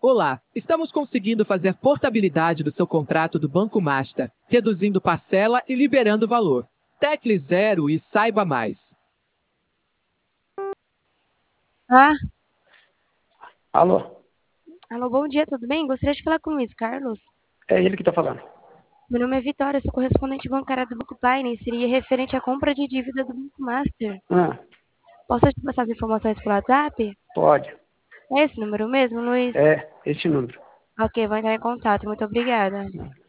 Olá, estamos conseguindo fazer portabilidade do seu contrato do Banco Master, reduzindo parcela e liberando valor. Tecle 0 e saiba mais. Ah, Alô, alô, bom dia, tudo bem? Gostaria de falar com o Luiz Carlos. é ele que tá falando. Meu nome é Vitória, sou correspondente bancária do Banco Pine. Seria referente à compra de dívida do Banco Master. Ah, Posso te passar as informações pelo WhatsApp? pode. É esse número mesmo, Luiz? É esse número. Ok, vou entrar em contato. Muito obrigada.